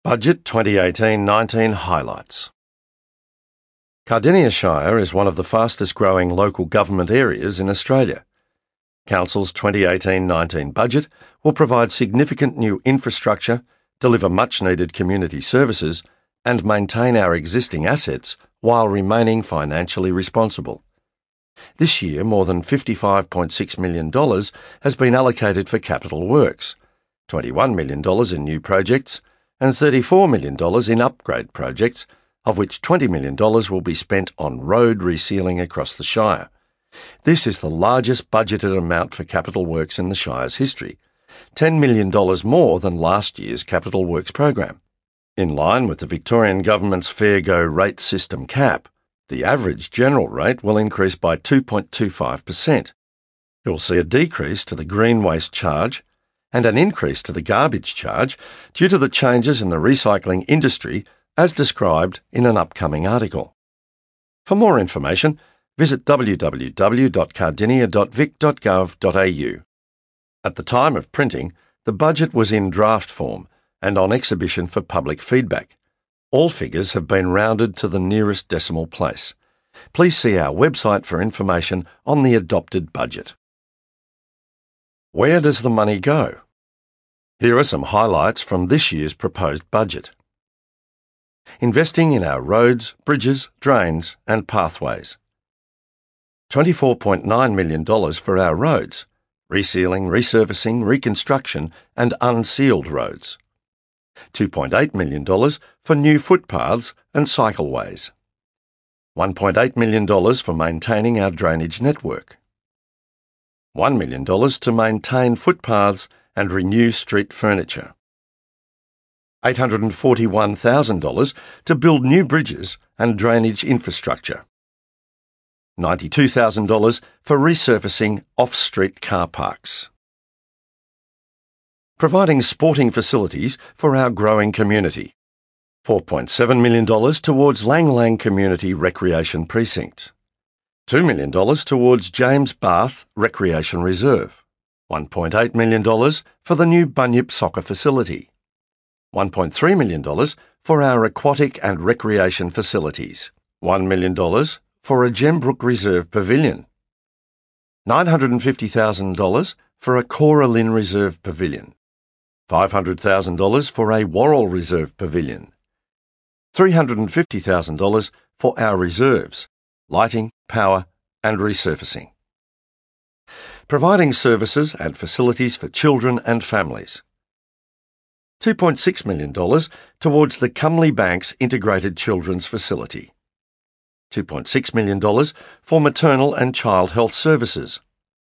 Budget 2018-19 highlights. Cardinia Shire is one of the fastest growing local government areas in Australia. Council's 2018-19 budget will provide significant new infrastructure, deliver much needed community services, and maintain our existing assets while remaining financially responsible. This year, more than $55.6 million has been allocated for capital works, $21 million in new projects, and $34 million in upgrade projects, of which $20 million will be spent on road resealing across the Shire. This is the largest budgeted amount for capital works in the Shire's history, $10 million more than last year's capital works program. In line with the Victorian Government's Fair Go rate system cap, the average general rate will increase by 2.25%. You'll see a decrease to the green waste charge and an increase to the garbage charge due to the changes in the recycling industry as described in an upcoming article. For more information, visit www.cardinia.vic.gov.au. At the time of printing, the budget was in draft form and on exhibition for public feedback. All figures have been rounded to the nearest decimal place. Please see our website for information on the adopted budget. Where does the money go? Here are some highlights from this year's proposed budget. Investing in our roads, bridges, drains and pathways. $24.9 million for our roads, resealing, resurfacing, reconstruction and unsealed roads. $2.8 million for new footpaths and cycleways. $1.8 million for maintaining our drainage network. $1 million to maintain footpaths and renew street furniture. $841,000 to build new bridges and drainage infrastructure. $92,000 for resurfacing off-street car parks. Providing sporting facilities for our growing community. $4.7 million towards Lang Lang Community Recreation Precinct. $2 million towards James Bath Recreation Reserve. $1.8 million for the new Bunyip Soccer Facility. $1.3 million for our aquatic and recreation facilities. $1 million for a Gembrook Reserve Pavilion. $950,000 for a Cora Lynn Reserve Pavilion. $500,000 for a Worrell Reserve Pavilion. $350,000 for our reserves, lighting, power and resurfacing. Providing services and facilities for children and families. $2.6 million towards the Cumley Banks Integrated Children's Facility. $2.6 million for maternal and child health services.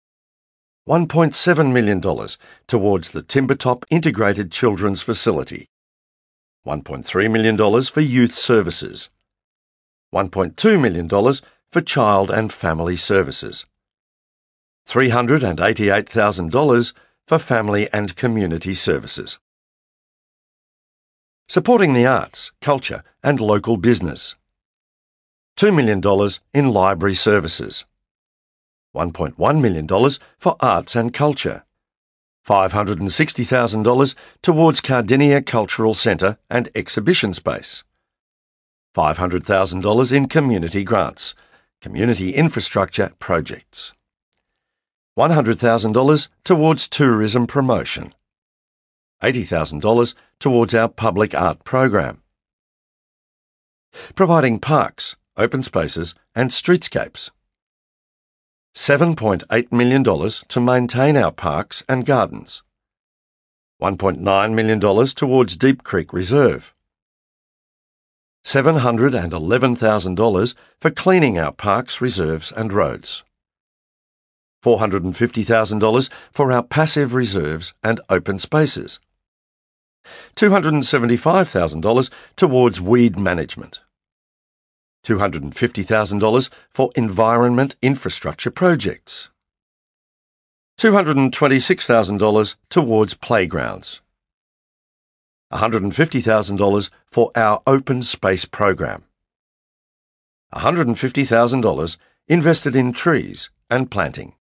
$1.7 million towards the Timbertop Integrated Children's Facility. $1.3 million for youth services. $1.2 million for child and family services. $388,000 for family and community services. Supporting the arts, culture and local business. $2 million in library services. $1.1 million for arts and culture. $560,000 towards Cardinia Cultural Centre and exhibition space. $500,000 in community grants, community infrastructure projects. $100,000 towards tourism promotion. $80,000 towards our public art program. Providing parks, open spaces and streetscapes. $7.8 million to maintain our parks and gardens. $1.9 million towards Deep Creek Reserve. $711,000 for cleaning our parks, reserves and roads. $450,000 for our passive reserves and open spaces. $275,000 towards weed management. $250,000 for environment infrastructure projects. $226,000 towards playgrounds. $150,000 for our open space program. $150,000 invested in trees and planting.